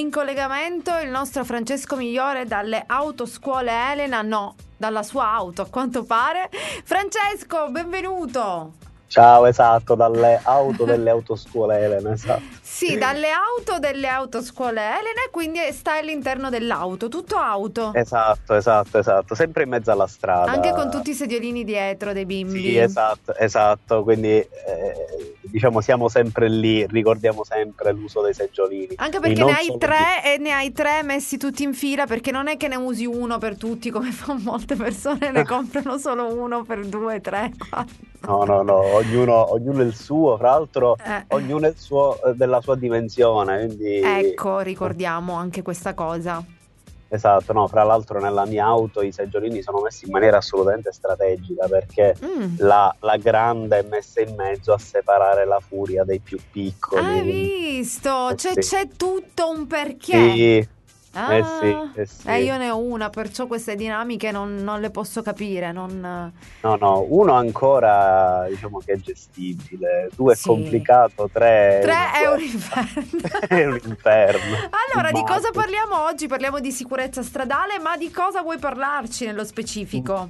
in collegamento il nostro Francesco Migliore dalle autoscuole Elena, no, dalla sua auto a quanto pare. Francesco, benvenuto! Ciao, esatto, dalle auto delle autoscuole Elena, esatto. Sì, dalle auto delle autoscuole Elena, e quindi stai all'interno dell'auto, tutto auto. Esatto, sempre in mezzo alla Anche con strada. tutti i sediolini dietro dei Sì, bimbi. esatto, quindi diciamo siamo sempre lì, ricordiamo sempre l'uso dei seggiolini Anche e perché ne non hai solo lì. tre e ne hai tre messi tutti in fila, perché non è che ne usi uno per tutti come fanno molte persone, ne comprano solo uno per 2, 3, 4. No, ognuno il suo, fra l'altro Eh, ognuno il suo della sua dimensione, quindi ecco, ricordiamo anche questa cosa. esatto, no, fra l'altro nella mia auto i seggiolini sono messi in maniera assolutamente strategica perché Mm. la grande è messa in mezzo a separare la furia dei più piccoli. Hai Quindi, visto? Cioè, sì, c'è tutto un perché. sì, Ah, eh sì. io ne ho una, perciò queste dinamiche non le posso capire. Non... No, uno ancora diciamo che è gestibile, due è Sì. complicato, tre è 3 una è un guerra, inferno. è un inferno, Allora, di cosa immagino. parliamo oggi? Parliamo di sicurezza stradale, ma di cosa vuoi parlarci nello specifico?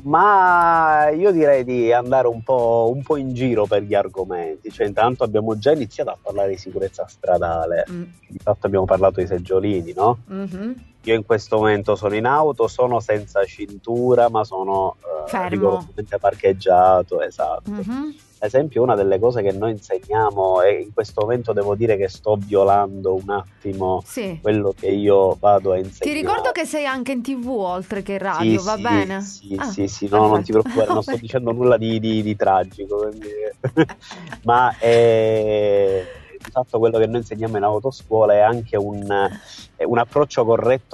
Ma io direi di andare un po' in giro per gli argomenti, cioè intanto abbiamo già iniziato a parlare di sicurezza stradale, Mm. di fatto abbiamo parlato di seggiolini, no? Mhm. Io in questo momento sono in auto, sono senza cintura, ma sono Fermo. rigorosamente parcheggiato, esatto. Mhm. Ad esempio, una delle cose che noi insegniamo, e in questo momento devo dire che sto violando un attimo Sì. quello che io vado a Ti ricordo insegnare. che sei anche in TV oltre che in Sì, radio, va sì, bene? sì, Ah, sì, sì, no, non ti perfetto. preoccupare, non sto Perché? dicendo nulla di tragico, quindi... ma di fatto quello che noi insegniamo in autoscuola è anche un approccio corretto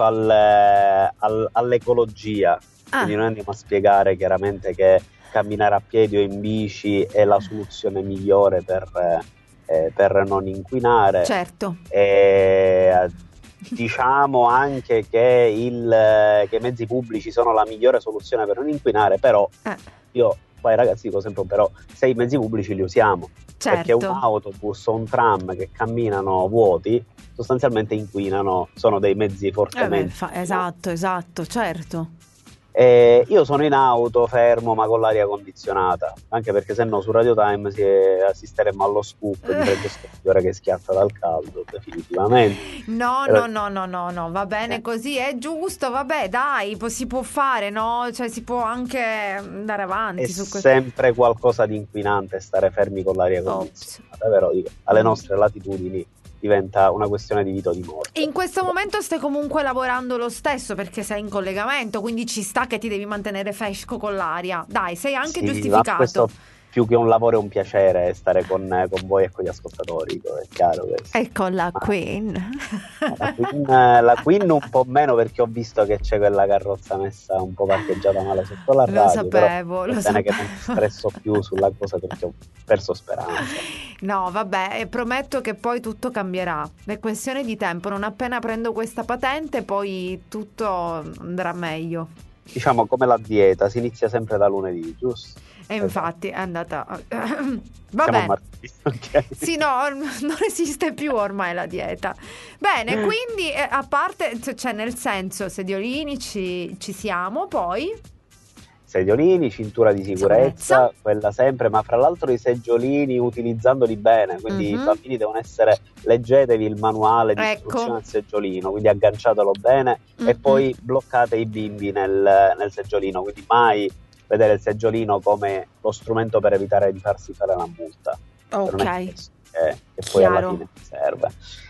all'ecologia, quindi Ah, noi andiamo a spiegare chiaramente che camminare a piedi o in bici è la soluzione migliore per non inquinare. certo. E diciamo anche che i mezzi pubblici sono la migliore soluzione per non inquinare, però Eh, io poi ragazzi dico sempre però se i mezzi pubblici li usiamo, perché un certo. autobus o un tram che camminano vuoti sostanzialmente inquinano, sono dei mezzi Beh, fortemente inquinanti. esatto, certo. Io sono in auto, fermo, ma con l'aria condizionata, anche perché se no su Radio Time assisteremmo allo scoop di Francesco Fiore che schiatta dal caldo, definitivamente. No, Però, no, no, no, no, no, va bene eh, così, è giusto, vabbè, dai, si può fare, no? Cioè si può anche andare è avanti su questo. sempre qualcosa di inquinante stare fermi con l'aria Ops. condizionata, però dico, alle nostre latitudini diventa una questione di vita o di morte. In questo momento stai comunque lavorando lo stesso perché sei in collegamento, quindi ci sta che ti devi mantenere fresco con l'aria. Dai, sei anche Sì, ma giustificato. questo più che un lavoro è un piacere stare con voi e con gli ascoltatori, è chiaro questo. E con la Ma Queen. la Queen un po' meno perché ho visto che c'è quella carrozza messa un po' parcheggiata male sotto la Lo radio, però sapevo, va lo bene che non ti sapevo. stresso più sulla cosa perché ho perso speranza. No, vabbè, prometto che poi tutto cambierà. È questione di tempo. Non appena prendo questa patente, poi tutto andrà meglio. Diciamo come la dieta, si inizia sempre da lunedì, giusto? E Esatto. infatti è andata. Siamo a Vabbè. martedì, ok? Sì, no, non esiste più ormai la dieta. Bene, quindi a parte, cioè nel senso, sediolini ci siamo, poi Sediolini, cintura di sicurezza. sicurezza, quella sempre, ma fra l'altro i seggiolini utilizzandoli bene, quindi i Mhm. bambini devono essere, leggetevi il manuale di Ecco. istruzione al seggiolino, quindi agganciatelo bene e Mm-mm. poi bloccate i bimbi nel seggiolino, quindi mai vedere il seggiolino come lo strumento per evitare di farsi fare la multa, per non Ok, è questo che poi alla chiaro. fine ti serve.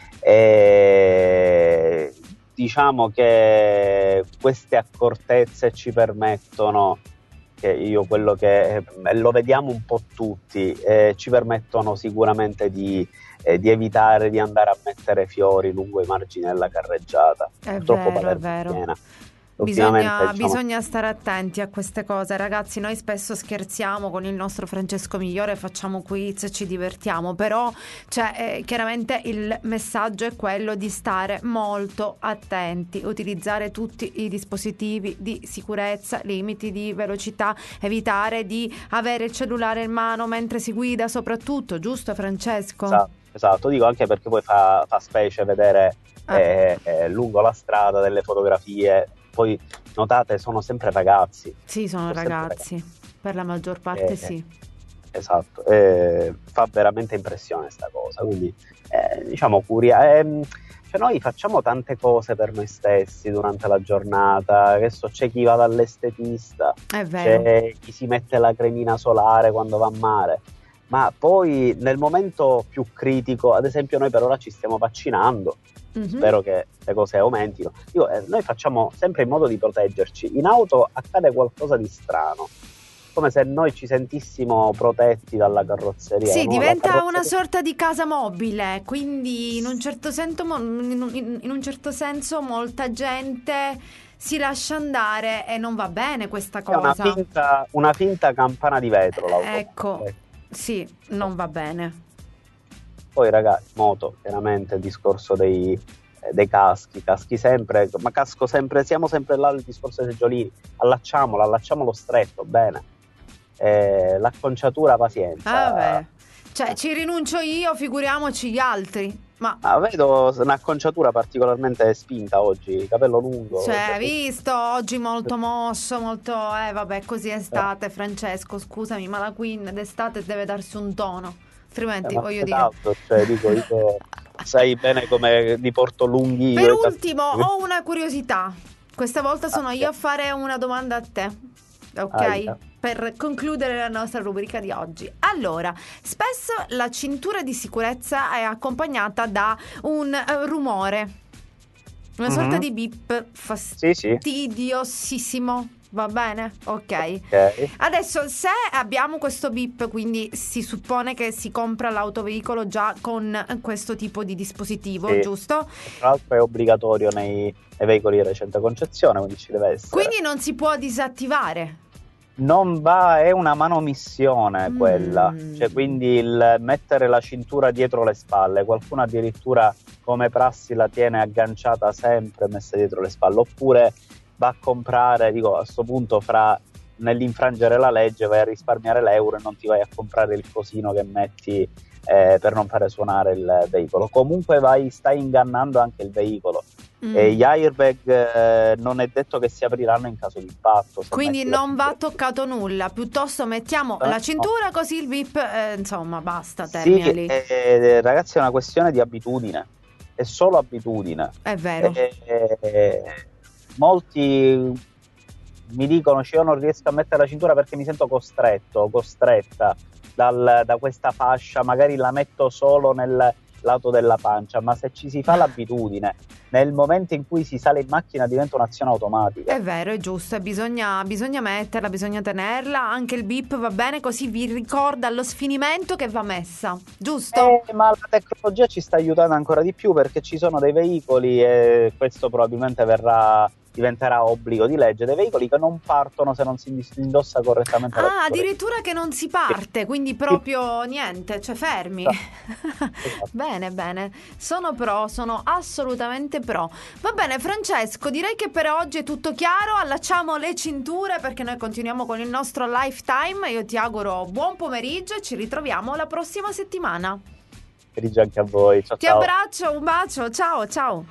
E diciamo che queste accortezze ci permettono, che io quello che lo vediamo un po' tutti, ci permettono sicuramente di evitare di andare a mettere fiori lungo i margini della carreggiata. È Purtroppo vero, è Palermo è vero. piena. Ultimamente, diciamo, Bisogna stare attenti a queste cose, ragazzi. Noi spesso scherziamo con il nostro Francesco Migliore, facciamo quiz e ci divertiamo, però cioè, chiaramente il messaggio è quello di stare molto attenti, utilizzare tutti i dispositivi di sicurezza, limiti di velocità, evitare di avere il cellulare in mano mentre si guida, soprattutto, giusto Francesco? esatto. esatto, dico anche perché poi fa specie vedere lungo la strada delle fotografie, poi notate sono sempre ragazzi. Sì, sono ragazzi, per la maggior parte sì. Esatto, fa veramente impressione sta cosa, quindi diciamo cioè noi facciamo tante cose per noi stessi durante la giornata, adesso c'è chi va dall'estetista, È vero. c'è chi si mette la cremina solare quando va a mare, ma poi nel momento più critico, ad esempio noi per ora ci stiamo vaccinando, spero che le cose aumentino. Noi facciamo sempre in modo di proteggerci, in auto accade qualcosa di strano, come se noi ci sentissimo protetti dalla carrozzeria. Sì, no? diventa una sorta di casa mobile, quindi in un certo senso, in un certo senso molta gente si lascia andare e non va bene questa cosa. È una finta campana di vetro l'auto. Ecco, sì, non va bene. Poi ragazzi, moto, chiaramente il discorso dei caschi sempre, ma casco sempre, siamo sempre là, il discorso dei seggiolini, allacciamolo stretto, bene. L'acconciatura, pazienza. Vabbè. Cioè, ci rinuncio io, figuriamoci gli altri. Ma vedo un'acconciatura particolarmente spinta oggi, capello lungo. cioè, hai visto? Oggi molto mosso, molto... vabbè, così è estate, Francesco, scusami, ma la Queen d'estate deve darsi un tono. Altrimenti, voglio dire... Esatto, cioè, dico, sai bene come li porto lunghi. Per ultimo, ho una curiosità. Questa volta sono io a fare una domanda a te. Ok? Per concludere la nostra rubrica di oggi. Allora, spesso la cintura di sicurezza è accompagnata da un rumore, una sorta di beep fastidiosissimo. Va bene? Ok. Adesso, se abbiamo questo beep, quindi si suppone che si compra l'autoveicolo già con questo tipo di dispositivo, giusto? Tra l'altro è obbligatorio nei veicoli di recente concezione, quindi ci deve essere. Quindi non si può disattivare. Non va, è una manomissione quella, cioè quindi il mettere la cintura dietro le spalle, qualcuno addirittura come prassi la tiene agganciata sempre messa dietro le spalle, oppure va a comprare, dico a sto punto nell'infrangere la legge vai a risparmiare l'euro e non ti vai a comprare il cosino che metti per non fare suonare il veicolo, comunque stai ingannando anche il veicolo. E gli airbag non è detto che si apriranno in caso di impatto, quindi non va toccato nulla, piuttosto mettiamo la cintura così il beep insomma basta, termina lì. Ragazzi, è una questione di abitudine, è solo abitudine, è vero. Molti mi dicono io non riesco a mettere la cintura perché mi sento costretta da questa fascia, magari la metto solo nel lato della pancia, ma se ci si fa l'abitudine, nel momento in cui si sale in macchina diventa un'azione automatica. È vero, è giusto, bisogna metterla, bisogna tenerla, anche il beep va bene, così vi ricorda allo sfinimento che va messa, giusto? Ma la tecnologia ci sta aiutando ancora di più, perché ci sono dei veicoli, e questo probabilmente diventerà obbligo di legge, dei veicoli che non partono se non si indossa correttamente la cintura. Addirittura che non si parte, quindi proprio niente, cioè fermi. Esatto. Bene, sono assolutamente pro. Va bene Francesco, direi che per oggi è tutto chiaro, allacciamo le cinture perché noi continuiamo con il nostro Lifetime. Io ti auguro buon pomeriggio e ci ritroviamo la prossima settimana. Pomeriggio anche a voi, ciao. Ti abbraccio, un bacio, ciao.